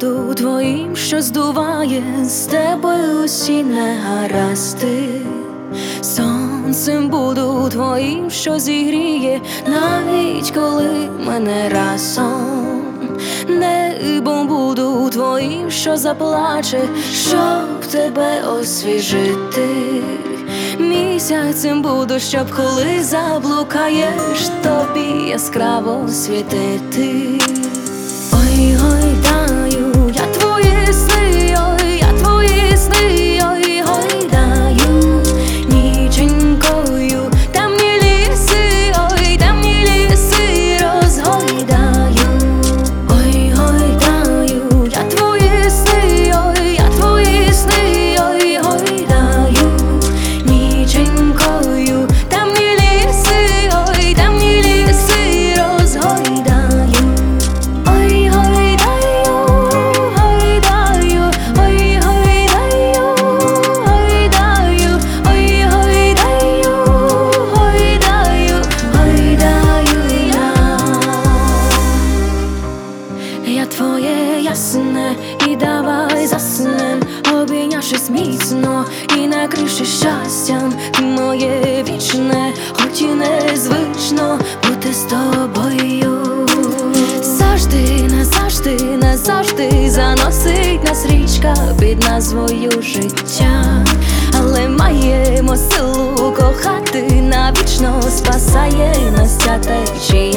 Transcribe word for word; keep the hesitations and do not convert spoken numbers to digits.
буду твоїм, що здуває з тебе усі негаразди. Сонцем буду твоїм, що зігріє, навіть коли мене разом. Небом буду твоїм, що заплаче, щоб тебе освіжити. Місяцем буду, щоб коли заблукаєш, тобі яскраво світити. Ой, гойдаю, я твої сни, ой, я твої сни, ой, гойдаю ніченькою, темні ліси, ой, темні ліси розгойдаю. Ой, гойдаю, я твої сни, ой, я твої сни, ой, гойдаю ніченькою, темні ліси, ой, темні ліси розгойдаю. Ой, гойдаю, гойдаю, ой, гойдаю, гойдаю, ой, гойдаю, гойдаю, гойдаю я. Я твоє ясне, і давай заснем, обійнявшись міцно і накривши щастям. Ти моє вічне, хоч і незвично бути з тобою. Завжди, назавжди, назавжди заносить нас річка під назвою життя. Але маємо силу кохати, навічно спасає нас ця течія.